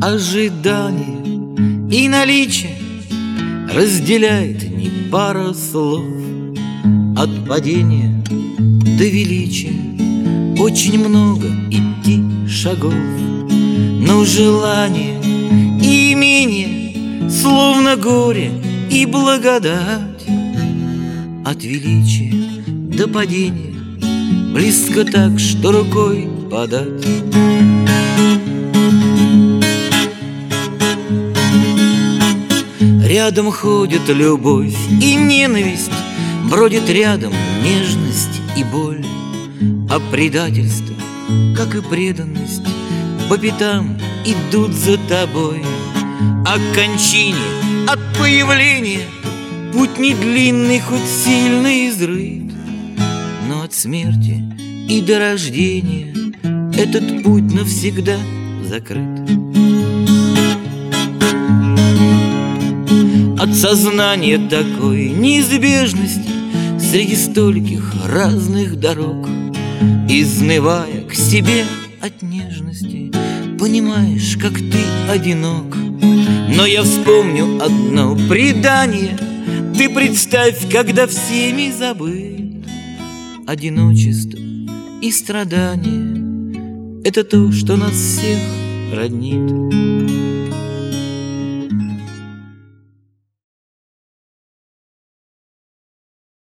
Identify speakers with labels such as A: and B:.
A: ожидание и наличие разделяет не пара слов. От падения до величия очень много идти шагов, но желание и имение словно горе и благодать. От величия до падения близко так, что рукой подать. Рядом ходит любовь и ненависть, бродит рядом нежность и боль. А предательство, как и преданность, по пятам идут за тобой. А к кончине от появления путь не длинный, хоть сильно изрыт, но от смерти и до рождения этот путь навсегда закрыт. От сознания такой неизбежности среди стольких разных дорог, изнывая к себе от нежности, понимаешь, как ты одинок. Но я вспомню одно предание: ты представь, когда всеми забыт. Одиночество и страдание — это то, что нас всех роднит.